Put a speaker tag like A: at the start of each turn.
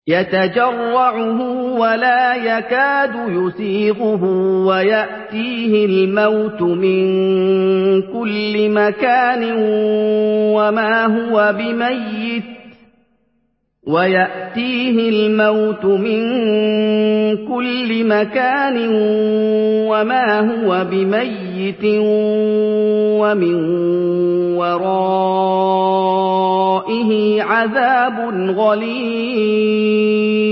A: يَتَجَرَّعُهُ وَلَا يَكَادُ يُسِيغُهُ وَيَأْتِيهِ الْمَوْتُ مِن كُلِّ مَكَانٍ وَمَا هُوَ بِمَيِّتٍ وَمِن وَرَائِهِ عَذَابٌ غَلِيظٌ